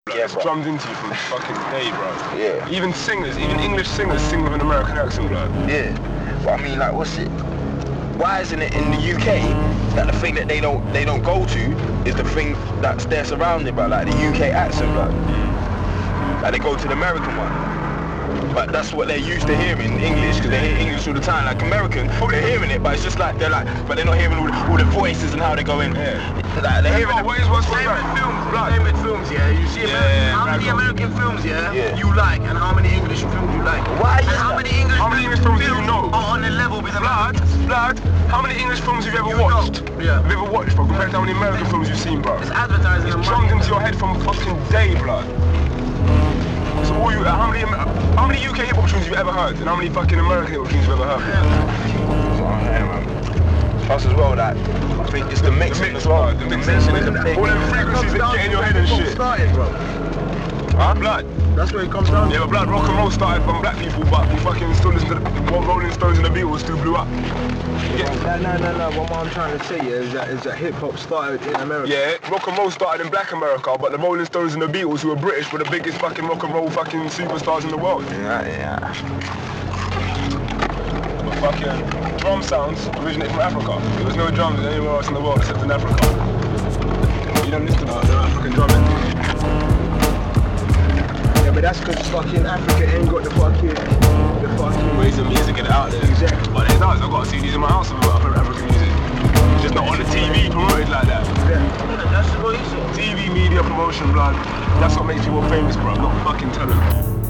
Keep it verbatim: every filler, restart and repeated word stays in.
Like, Yeah, it's bro. drummed into you from fucking day, bro. Yeah. Even singers, even English singers sing with an American accent, bro. Yeah. But I mean, like, what's it? Why isn't it in the U K that the thing that they don't they don't go to is the thing that's they're surrounded by, like the U K accent, bro? Like they go to the American one. But that's what they're used to hearing, English, because they hear English all the time. Like American, they're hearing it, but it's just like, they're like, but they're not hearing all the, all the voices and how they go in. Yeah. Like, they're hearing Oh, what is what's Same that? with films, Blood. same with films, yeah. You see Yeah, American, how many Ragdoll. American films, yeah, Yeah. you like, and how many English films you like. Why And is how that? many English How many English films do you know? are on the level with Blood, American? blood, how many English films have you ever You know. watched? Yeah. Have you ever watched, bro, compared to how many American films you've seen, bro? It's advertising It's and drummed money. into your head from fucking day, blood. So all you, how many, how many U K hip hop tunes have you ever heard? And how many fucking American hip hop tunes have you ever heard? Yeah, man. Plus as well, that I think it's the mixing as well. The mixing, is a big. all them frequencies that get in your head and shit. Started, bro. Huh? Blood. That's where it comes down to. Yeah, but blood, rock and roll started from black people, but we fucking still listen to the what Rolling Stones and the Beatles still blew up. Yeah, No, no, no, no. What I'm trying to say yeah, is that is that hip hop started in America. yeah, rock and roll started in black America, but the Rolling Stones and the Beatles, who were British, were the biggest fucking rock and roll fucking superstars in the world. Yeah, yeah. But fucking drum sounds originate from Africa. There was no drums anywhere else in the world except in Africa. You don't listen to the African drumming. Yeah, but that's because fucking Africa ain't got the fucking the fucking Ways of music get it out there. Exactly. But it does. I've got C Ds in my house of African music. It's just not on the T V promoted like that. Yeah, that's what he said. T V media promotion, blood. That's what makes people famous, bro. Not fucking talent.